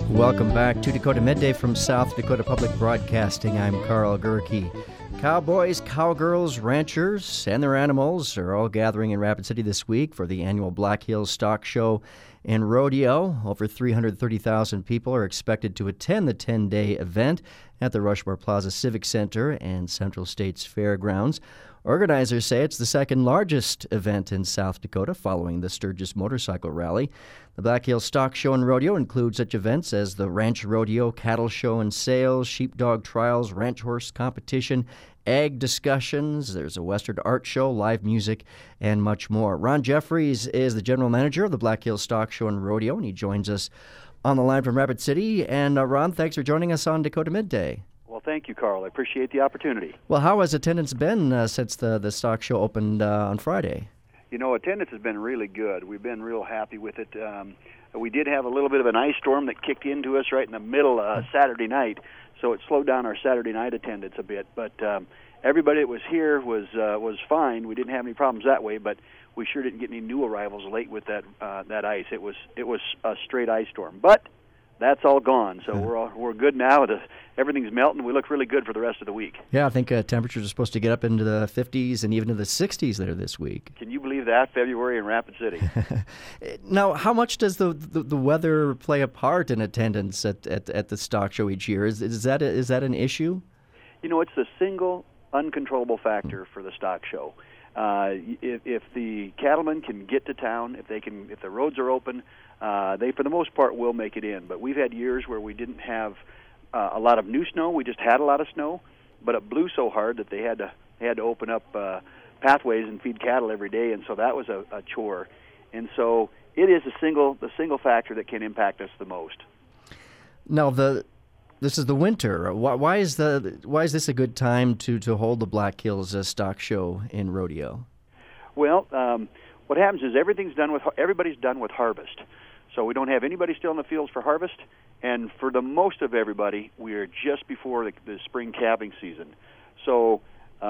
Welcome back to Dakota Midday from South Dakota Public Broadcasting. I'm Carl Gerke. Cowboys, cowgirls, ranchers, and their animals are all gathering in Rapid City this week for the annual Black Hills Stock Show and Rodeo. Over 330,000 people are expected to attend the 10-day event at the Rushmore Plaza Civic Center and Central States Fairgrounds. Organizers say it's the second largest event in South Dakota following the Sturgis Motorcycle Rally. The Black Hills Stock Show and Rodeo include such events as the Ranch Rodeo, Cattle Show and Sales, Sheepdog Trials, Ranch Horse Competition, Ag Discussions, there's a Western Art Show, live music, and much more. Ron Jeffries is the general manager of the Black Hills Stock Show and Rodeo, and he joins us on the line from Rapid City. And Ron, thanks for joining us on Dakota Midday. Well, thank you, Carl. I appreciate the opportunity. Well, how has attendance been since the stock show opened on Friday? You know, attendance has been really good. We've been real happy with it. We did have a little bit of an ice storm that kicked into us right in the middle of Saturday night, so it slowed down our Saturday night attendance a bit. But everybody that was here was fine. We didn't have any problems that way, but we sure didn't get any new arrivals late with that ice. It was a straight ice storm, but that's all gone. So we're good now. Everything's melting. We look really good for the rest of the week. Yeah, I think temperatures are supposed to get up into the 50s and even to the 60s there this week. Can you believe that? February in Rapid City. Now, how much does the weather play a part in attendance at the stock show each year? Is that an issue? You know, it's the single uncontrollable factor for the stock show. If the cattlemen can get to town, if the roads are open, they for the most part will make it in. But we've had years where we didn't have a lot of new snow. We just had a lot of snow, but it blew so hard that they had to open up pathways and feed cattle every day, and so that was a chore. And so it is the single factor that can impact us the most. Now this is the winter. Why is this a good time to hold the Black Hills Stock Show and Rodeo? Well, what happens is everybody's done with harvest, so we don't have anybody still in the fields for harvest. And for the most of everybody, we are just before the spring calving season, so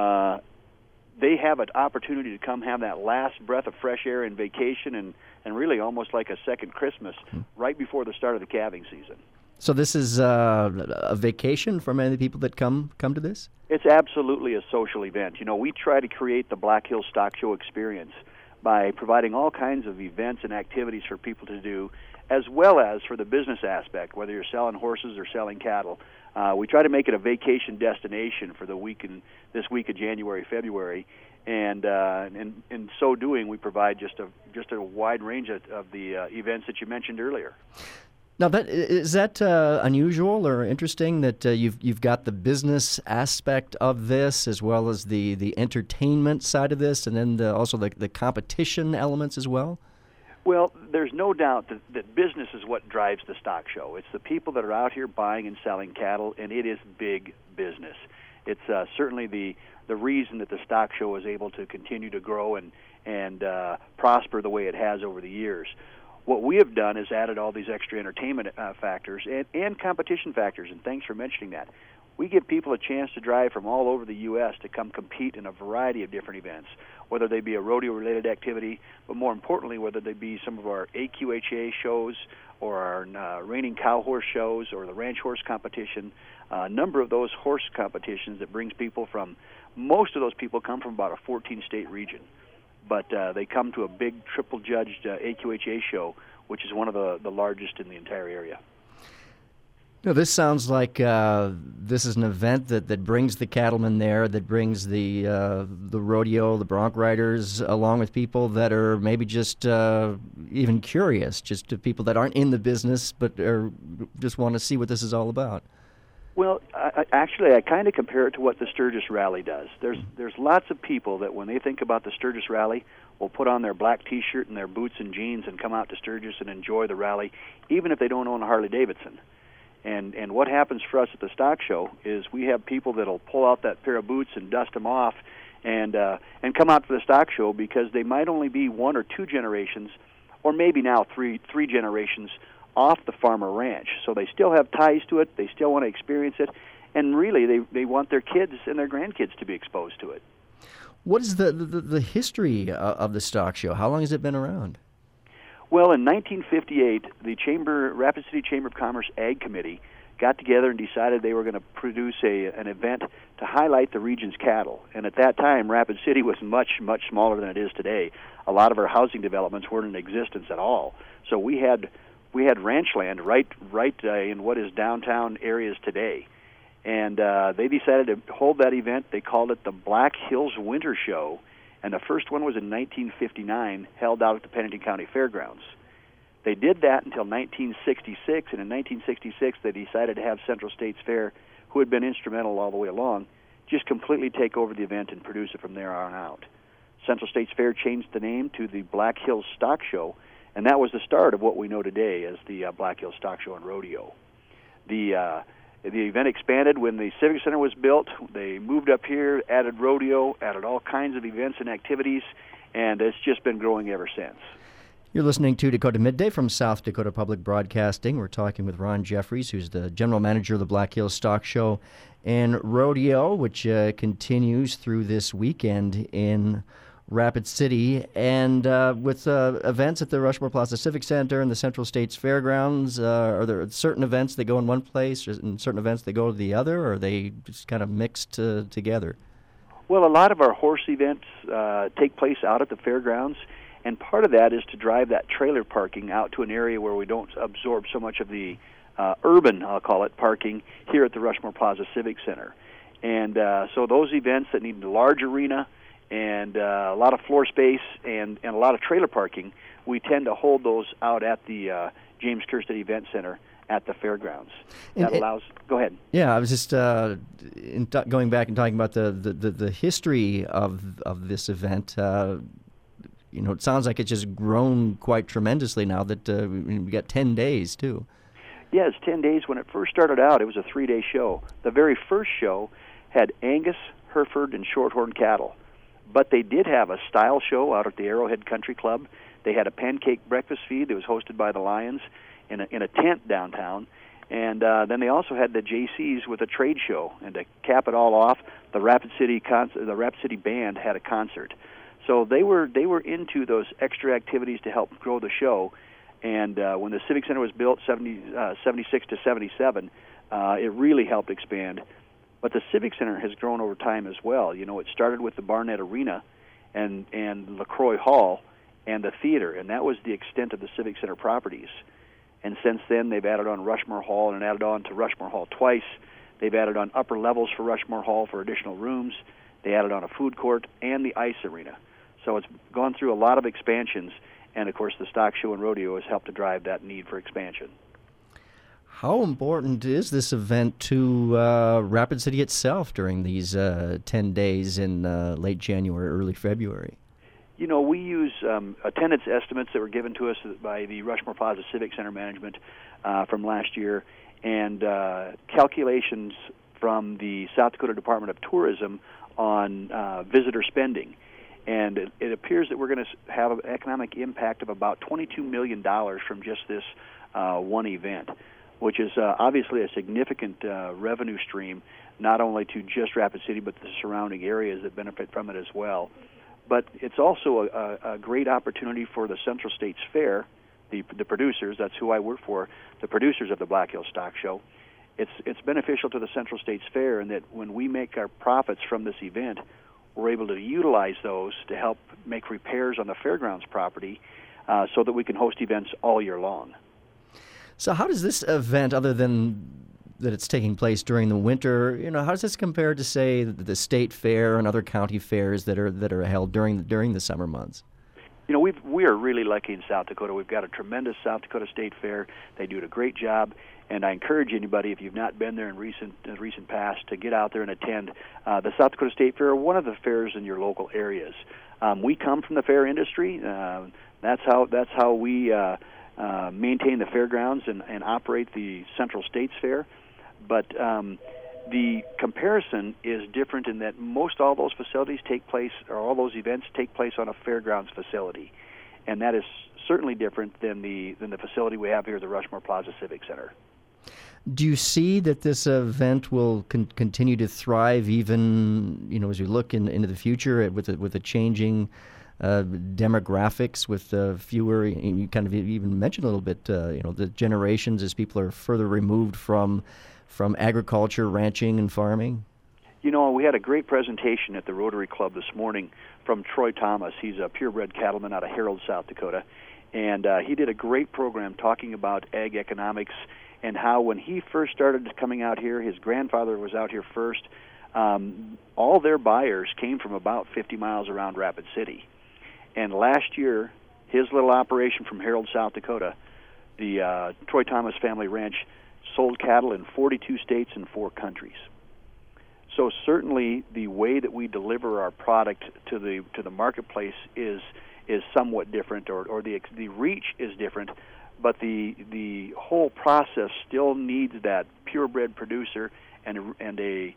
they have an opportunity to come have that last breath of fresh air and vacation, and really almost like a second Christmas right before the start of the calving season. So this is a vacation for many of the people that come to this? It's absolutely a social event. You know, we try to create the Black Hills Stock Show experience by providing all kinds of events and activities for people to do, as well as for the business aspect, whether you're selling horses or selling cattle. We try to make it a vacation destination for this week of January, February, and in so doing, we provide just a wide range of the events that you mentioned earlier. Now, is that unusual or interesting that you've got the business aspect of this as well as the entertainment side of this, and then also the competition elements as well? Well, there's no doubt that business is what drives the stock show. It's the people that are out here buying and selling cattle, and it is big business. It's certainly the reason that the stock show is able to continue to grow and prosper the way it has over the years. What we have done is added all these extra entertainment factors and competition factors, and thanks for mentioning that. We give people a chance to drive from all over the U.S. to come compete in a variety of different events, whether they be a rodeo-related activity, but more importantly, whether they be some of our AQHA shows or our reining cow horse shows or the ranch horse competition. A number of those horse competitions that brings people from, most of those people come from about a 14-state region. But they come to a big triple-judged AQHA show, which is one of the largest in the entire area. No, this sounds like this is an event that brings the cattlemen there, that brings the rodeo, the bronc riders, along with people that are maybe just even curious, just to people that aren't in the business but just want to see what this is all about. Well, I kind of compare it to what the Sturgis Rally does. There's lots of people that when they think about the Sturgis Rally will put on their black T-shirt and their boots and jeans and come out to Sturgis and enjoy the rally, even if they don't own a Harley-Davidson. And what happens for us at the stock show is we have people that'll pull out that pair of boots and dust them off and come out to the stock show because they might only be one or two generations, or maybe now three generations off the farmer ranch. So they still have ties to it, they still want to experience it, and really they want their kids and their grandkids to be exposed to it. What is the history of the stock show? How long has it been around? Well, in 1958, the Rapid City Chamber of Commerce Ag Committee got together and decided they were going to produce an event to highlight the region's cattle. And at that time, Rapid City was much, much smaller than it is today. A lot of our housing developments weren't in existence at all. So we had ranch land right in what is downtown areas today. And they decided to hold that event. They called it the Black Hills Winter Show. And the first one was in 1959, held out at the Pennington County Fairgrounds. They did that until 1966, and in 1966 they decided to have Central States Fair, who had been instrumental all the way along, just completely take over the event and produce it from there on out. Central States Fair changed the name to the Black Hills Stock Show, and that was the start of what we know today as the Black Hills Stock Show and Rodeo. The event expanded when the Civic Center was built. They moved up here, added rodeo, added all kinds of events and activities, and it's just been growing ever since. You're listening to Dakota Midday from South Dakota Public Broadcasting. We're talking with Ron Jeffries, who's the general manager of the Black Hills Stock Show and Rodeo, which continues through this weekend in Rapid City, and with events at the Rushmore Plaza Civic Center and the Central States Fairgrounds. Are there certain events that go in one place and certain events that go to the other, or are they just kind of mixed together? Well, a lot of our horse events take place out at the fairgrounds, and part of that is to drive that trailer parking out to an area where we don't absorb so much of the urban, I'll call it, parking here at the Rushmore Plaza Civic Center. And so those events that need a large arena and a lot of floor space and a lot of trailer parking, we tend to hold those out at the James Kirstead Event Center at the fairgrounds. That allows. Go ahead. Yeah, I was just going back and talking about the history of this event. It sounds like it's just grown quite tremendously now that we got 10 days too. Yeah, it's 10 days. When it first started out, it was a 3-day show. The very first show had Angus, Hereford, and Shorthorn cattle. But they did have a style show out at the Arrowhead Country Club. They had a pancake breakfast feed that was hosted by the Lions in a tent downtown. And then they also had the JCs with a trade show. And to cap it all off, the Rapid City Band had a concert. So they were into those extra activities to help grow the show. And when the Civic Center was built, 76 to 77, it really helped expand. But the Civic Center has grown over time as well. It started with the Barnett Arena and LaCroix Hall and the theater, and that was the extent of the Civic Center properties. And since then, they've added on Rushmore Hall and added on to Rushmore Hall twice. They've added on upper levels for Rushmore Hall for additional rooms. They added on a food court and the ice arena. So it's gone through a lot of expansions, and, of course, the Stock Show and Rodeo has helped to drive that need for expansion. How important is this event to Rapid City itself during these 10 days in late January, early February? We use attendance estimates that were given to us by the Rushmore Plaza Civic Center management from last year, and calculations from the South Dakota Department of Tourism on visitor spending. And it appears that we're going to have an economic impact of about $22 million from just this one event, which is obviously a significant revenue stream, not only to just Rapid City, but the surrounding areas that benefit from it as well. But it's also a great opportunity for the Central States Fair, the producers, that's who I work for, the producers of the Black Hills Stock Show. It's beneficial to the Central States Fair in that when we make our profits from this event, we're able to utilize those to help make repairs on the fairgrounds property so that we can host events all year long. So how does this event, other than that it's taking place during the winter, how does this compare to, say, the state fair and other county fairs that are held during the summer months? We are really lucky in South Dakota. We've got a tremendous South Dakota State Fair. They do a great job, and I encourage anybody, if you've not been there in recent past, to get out there and attend the South Dakota State Fair, or one of the fairs in your local areas. We come from the fair industry. That's how we maintain the fairgrounds and operate the Central States Fair. But the comparison is different in that most all those facilities take place, or all those events take place on a fairgrounds facility, and that is certainly different than the facility we have here at the Rushmore Plaza Civic Center. Do you see that this event will continue to thrive even, as we look into the future with a changing demographics with fewer. You kind of even mentioned a little bit, the generations as people are further removed from agriculture, ranching, and farming. We had a great presentation at the Rotary Club this morning from Troy Thomas. He's a purebred cattleman out of Harold, South Dakota, and he did a great program talking about ag economics and how when he first started coming out here, his grandfather was out here first. All their buyers came from about 50 miles around Rapid City. And last year, his little operation from Harold, South Dakota, the Troy Thomas Family Ranch, sold cattle in 42 states and 4 countries. So certainly the way that we deliver our product to the marketplace is somewhat different, or the reach is different, but the whole process still needs that purebred producer and a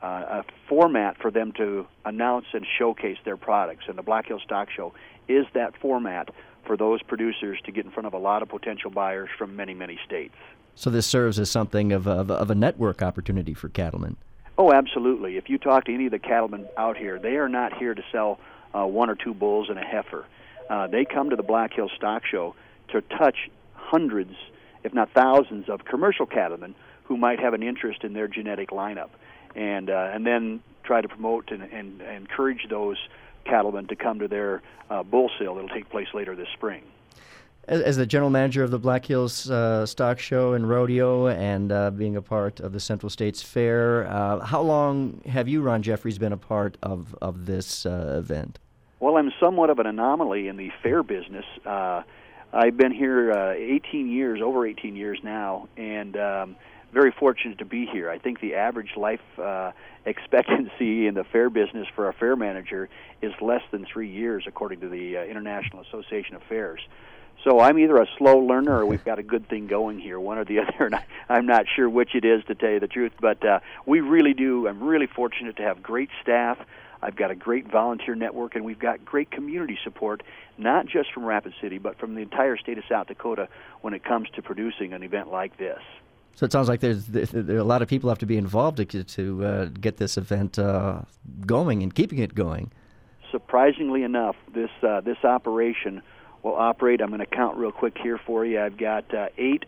format for them to announce and showcase their products. And the Black Hills Stock Show is that format for those producers to get in front of a lot of potential buyers from many, many states. So this serves as something of a network opportunity for cattlemen. Oh, absolutely. If you talk to any of the cattlemen out here, they are not here to sell 1 or 2 bulls and a heifer. They come to the Black Hills Stock Show to touch hundreds, if not thousands, of commercial cattlemen who might have an interest in their genetic lineup, and then try to promote and encourage those cattlemen to come to their bull sale that'll take place later this spring. As the general manager of the Black Hills Stock Show and Rodeo, and being a part of the Central States Fair, how long have you, Ron Jeffries, been a part of this event? Well, I'm somewhat of an anomaly in the fair business. I've been here over 18 years now, and very fortunate to be here. I think the average life expectancy in the fair business for a fair manager is less than 3 years, according to the International Association of Fairs. So I'm either a slow learner or we've got a good thing going here, one or the other, and I'm not sure which it is, to tell you the truth. But we really do. I'm really fortunate to have great staff. I've got a great volunteer network, and we've got great community support, not just from Rapid City, but from the entire state of South Dakota when it comes to producing an event like this. So it sounds like there are a lot of people have to be involved to get this event going and keeping it going. Surprisingly enough, this operation will operate. I'm going to count real quick here for you. I've got 8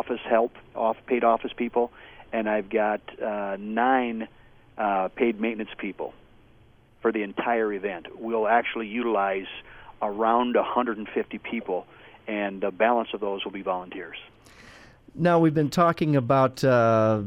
paid office people, and I've got 9 paid maintenance people for the entire event. We'll actually utilize around 150 people, and the balance of those will be volunteers. Now, we've been talking about the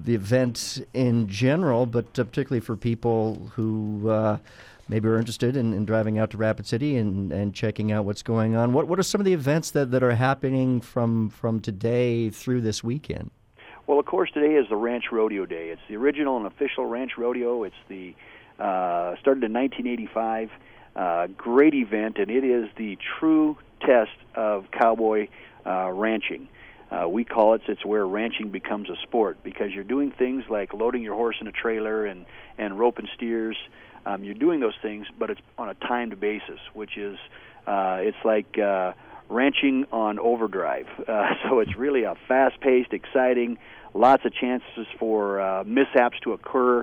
event in general, but particularly for people who maybe are interested in driving out to Rapid City and checking out what's going on. What are some of the events that are happening from today through this weekend? Well, of course, today is the Ranch Rodeo Day. It's the original and official Ranch Rodeo. It's the started in 1985. Great event, and it is the true test of cowboy ranching. We call it's where ranching becomes a sport, because you're doing things like loading your horse in a trailer and roping steers. You're doing those things, but it's on a timed basis, which is it's like ranching on overdrive. So it's really a fast-paced, exciting, lots of chances for mishaps to occur,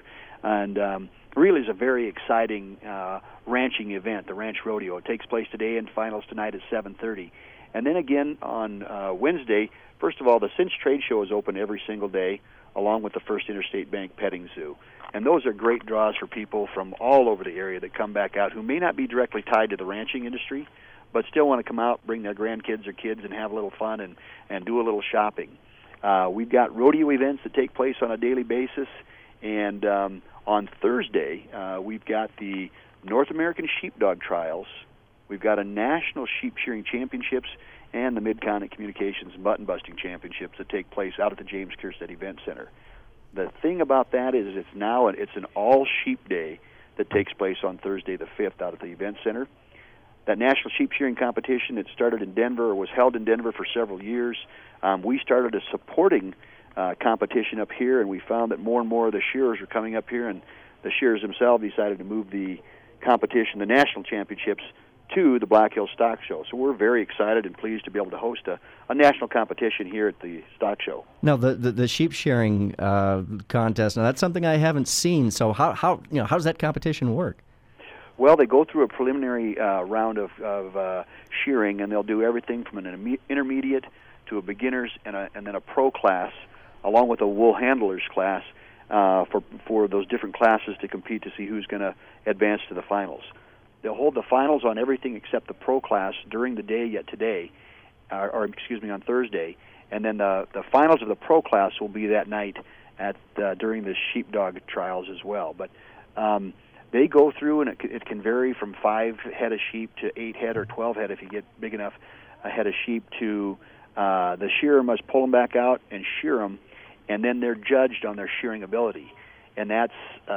and really is a very exciting ranching event, the Ranch Rodeo. It takes place today and finals tonight at 7:30. And then again on Wednesday, first of all, the Cinch Trade Show is open every single day, along with the First Interstate Bank Petting Zoo. And those are great draws for people from all over the area that come back out who may not be directly tied to the ranching industry, but still want to come out, bring their grandkids or kids, and have a little fun and do a little shopping. We've got rodeo events that take place on a daily basis, and on Thursday, we've got the North American Sheepdog Trials. We've got a National Sheep Shearing Championships and the Mid-Continent Communications Mutton Busting Championships that take place out at the James Kierstead Event Center. The thing about that is it's an all-sheep day that takes place on Thursday the 5th out at the Event Center. That National Sheep Shearing Competition, it started in Denver, or was held in Denver for several years. We started a supporting competition up here, and we found that more and more of the shearers were coming up here, and the shearers themselves decided to move the competition, the national championships, to the Black Hills Stock Show. So we're very excited and pleased to be able to host a national competition here at the Stock Show. Now, the sheep shearing contest, now that's something I haven't seen. So how does that competition work? Well, they go through a preliminary round of shearing, and they'll do everything from an intermediate to a beginner's and then a pro class, along with a wool handlers class for those different classes to compete to see who's going to advance to the finals. They'll hold the finals on everything except the pro class during the day yet today, on Thursday, and then the finals of the pro class will be that night during the sheepdog trials as well. But they go through, and it can vary from 5 head of sheep to 8 head or 12 head if you get big enough a head of sheep to the shearer must pull them back out and shear them, and then they're judged on their shearing ability. And that's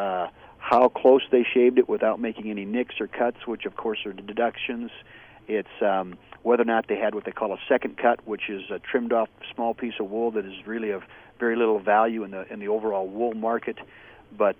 how close they shaved it without making any nicks or cuts, which of course are deductions. It's whether or not they had what they call a second cut, which is a trimmed off small piece of wool that is really of very little value in the overall wool market. But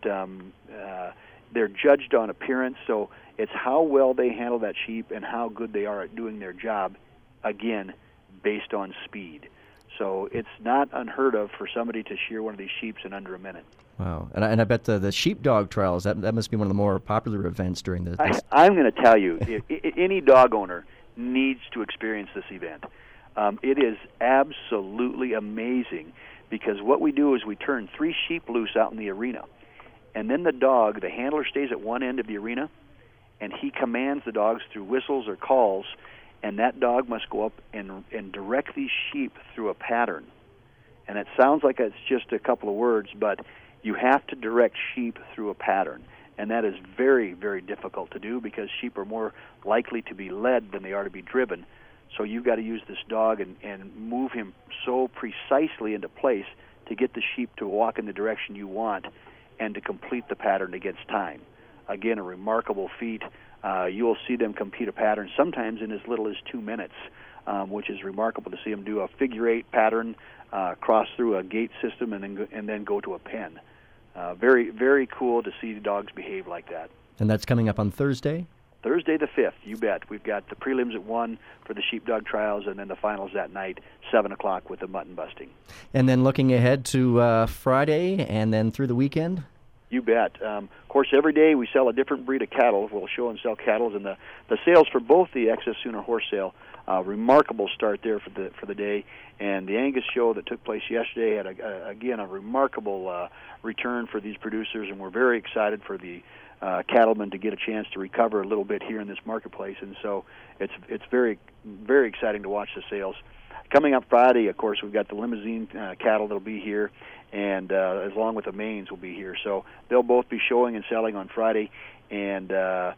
they're judged on appearance, so it's how well they handle that sheep and how good they are at doing their job, again, based on speed. So it's not unheard of for somebody to shear one of these sheep in under a minute. Wow. And I bet the sheepdog trials, that must be one of the more popular events during this. I'm going to tell you, any dog owner needs to experience this event. It is absolutely amazing, because what we do is we turn 3 sheep loose out in the arena, and then the handler stays at one end of the arena, and he commands the dogs through whistles or calls, and that dog must go up and direct these sheep through a pattern. And it sounds like it's just a couple of words, but you have to direct sheep through a pattern. And that is very, very difficult to do, because sheep are more likely to be led than they are to be driven. So you've got to use this dog and move him so precisely into place to get the sheep to walk in the direction you want and to complete the pattern against time. Again, a remarkable feat. You'll see them compete a pattern sometimes in as little as 2 minutes, which is remarkable to see them do a figure-8 pattern, cross through a gate system, and then go to a pen. Very, very cool to see the dogs behave like that. And that's coming up on Thursday? Thursday the 5th, you bet. We've got the prelims at 1 for the sheepdog trials, and then the finals that night, 7 o'clock with the mutton busting. And then looking ahead to Friday and then through the weekend? You bet. Of course, every day we sell a different breed of cattle. We'll show and sell cattle, and the sales for both the Excess Sooner horse sale, remarkable start there for the day. And the Angus show that took place yesterday had again a remarkable return for these producers, and we're very excited for the cattlemen to get a chance to recover a little bit here in this marketplace. And so it's very, very exciting to watch the sales. Coming up Friday, of course, we've got the limousine cattle that'll be here, and along with the mains will be here. So they'll both be showing and selling on Friday. And the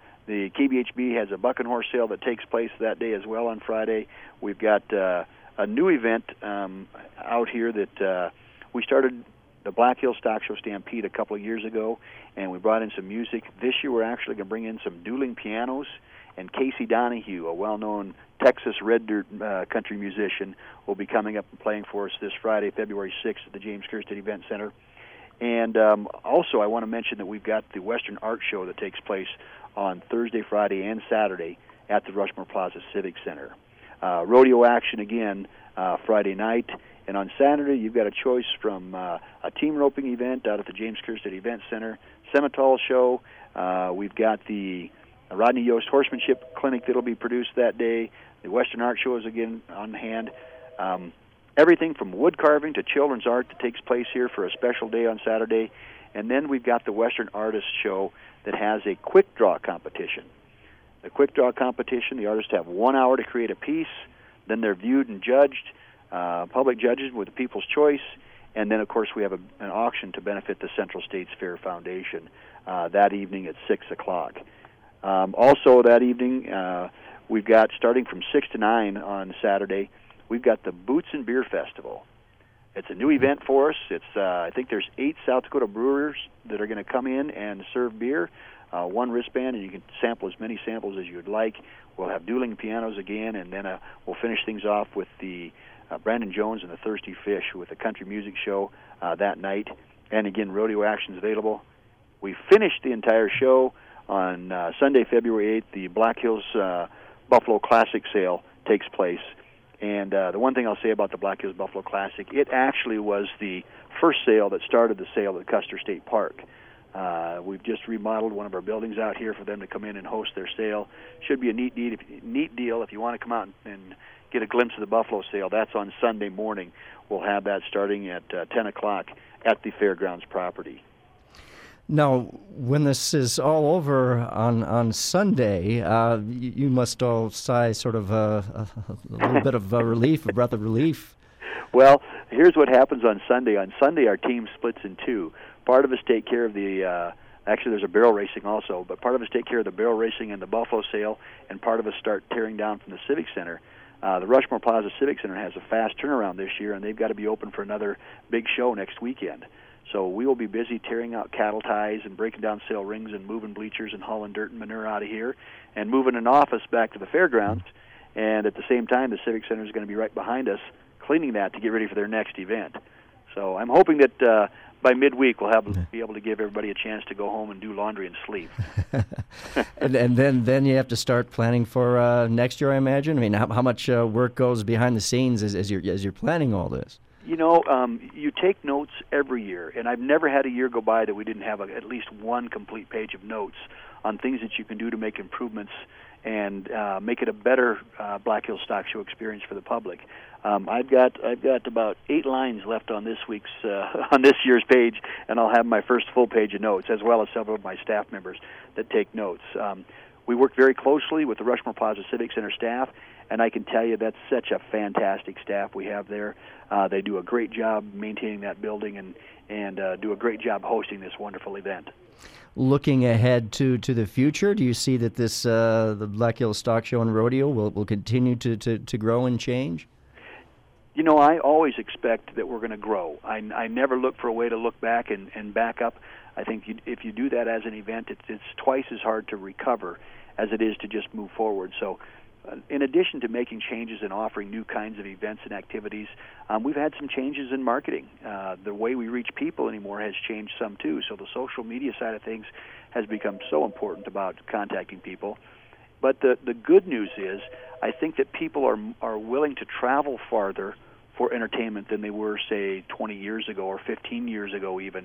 KBHB has a buck and horse sale that takes place that day as well on Friday. We've got a new event out here that we started the Black Hills Stock Show Stampede a couple of years ago, and we brought in some music. This year we're actually going to bring in some dueling pianos, and Casey Donahue, a well-known Texas Red Dirt country musician, will be coming up and playing for us this Friday, February 6th at the James Kirstead Event Center. And also I want to mention that we've got the Western Art Show that takes place on Thursday, Friday, and Saturday at the Rushmore Plaza Civic Center. Rodeo action again Friday night. And on Saturday, you've got a choice from a team roping event out at the James Kirstead Event Center, Semitol show. We've got the Rodney Yost Horsemanship Clinic that will be produced that day. The Western Art Show is again on hand. Everything from wood carving to children's art that takes place here for a special day on Saturday. And then we've got the Western Artist Show that has a quick draw competition. The quick draw competition, the artists have 1 hour to create a piece. Then they're viewed and judged. Public judges with the People's Choice, and then, of course, we have an auction to benefit the Central States Fair Foundation that evening at 6 o'clock. Also that evening, we've got, starting from 6 to 9 on Saturday, we've got the Boots and Beer Festival. It's a new event for us. It's I think there's 8 South Dakota brewers that are going to come in and serve beer, 1 wristband, and you can sample as many samples as you'd like. We'll have dueling pianos again, and then we'll finish things off with the Brandon Jones and the Thirsty Fish with a country music show that night. And again, rodeo action's available. We finished the entire show on Sunday, February 8th. The Black Hills Buffalo Classic sale takes place. And the one thing I'll say about the Black Hills Buffalo Classic, it actually was the first sale that started the sale at Custer State Park. We've just remodeled one of our buildings out here for them to come in and host their sale. Should be a neat deal if you want to come out and get a glimpse of the buffalo sale. That's on Sunday morning. We'll have that starting at 10 o'clock at the fairgrounds property. Now, when this is all over on Sunday, you must all sigh sort of a little bit of relief, a breath of relief. Well, here's what happens on Sunday. On Sunday, our team splits in two. Part of us take care of the actually, there's a barrel racing also, but part of us take care of the barrel racing and the buffalo sale, and part of us start tearing down from the Civic Center. The Rushmore Plaza Civic Center has a fast turnaround this year, and they've got to be open for another big show next weekend. So we will be busy tearing out cattle ties and breaking down sale rings and moving bleachers and hauling dirt and manure out of here and moving an office back to the fairgrounds. And at the same time, the Civic Center is going to be right behind us cleaning that to get ready for their next event. So I'm hoping that by midweek we'll be able to give everybody a chance to go home and do laundry and sleep. and then you have to start planning for next year, I imagine. I mean, how much work goes behind the scenes as you're planning all this? You know, you take notes every year, and I've never had a year go by that we didn't have at least one complete page of notes on things that you can do to make improvements and make it a better Black Hills Stock Show experience for the public. I've got about 8 lines left on this year's page, and I'll have my first full page of notes, as well as several of my staff members that take notes. We work very closely with the Rushmore Plaza Civic Center staff, and I can tell you that's such a fantastic staff we have there. They do a great job maintaining that building and do a great job hosting this wonderful event. Looking ahead to the future, do you see that this the Black Hills Stock Show and Rodeo will continue to grow and change? You know, I always expect that we're going to grow. I never look for a way to look back and back up. I think if you do that as an event, it's twice as hard to recover as it is to just move forward. So in addition to making changes and offering new kinds of events and activities, we've had some changes in marketing. The way we reach people anymore has changed some too. So the social media side of things has become so important about contacting people. But the good news is I think that people are willing to travel farther for entertainment than they were, say, 20 years ago or 15 years ago even.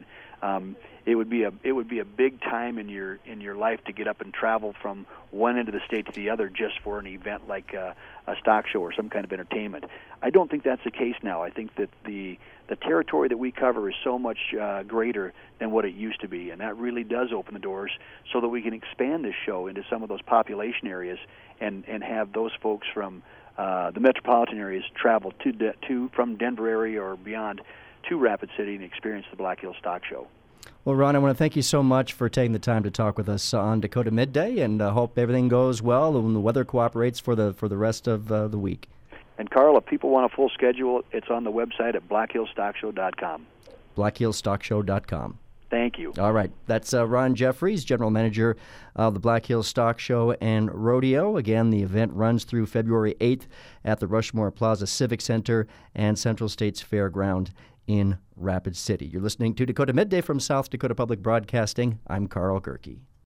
It would be a big time in your life to get up and travel from one end of the state to the other just for an event like a stock show or some kind of entertainment. I don't think that's the case now. I think that the territory that we cover is so much greater than what it used to be, and that really does open the doors so that we can expand this show into some of those population areas and have those folks from the metropolitan areas travel from Denver area or beyond to Rapid City and experience the Black Hills Stock Show. Well, Ron, I want to thank you so much for taking the time to talk with us on Dakota Midday, and hope everything goes well and the weather cooperates for the rest of the week. And Carl, if people want a full schedule, it's on the website at blackhillstockshow.com. blackhillstockshow.com. Thank you. All right. That's Ron Jeffries, General Manager of the Black Hills Stock Show and Rodeo. Again, the event runs through February 8th at the Rushmore Plaza Civic Center and Central States Fairground in Rapid City. You're listening to Dakota Midday from South Dakota Public Broadcasting. I'm Carl Gerke.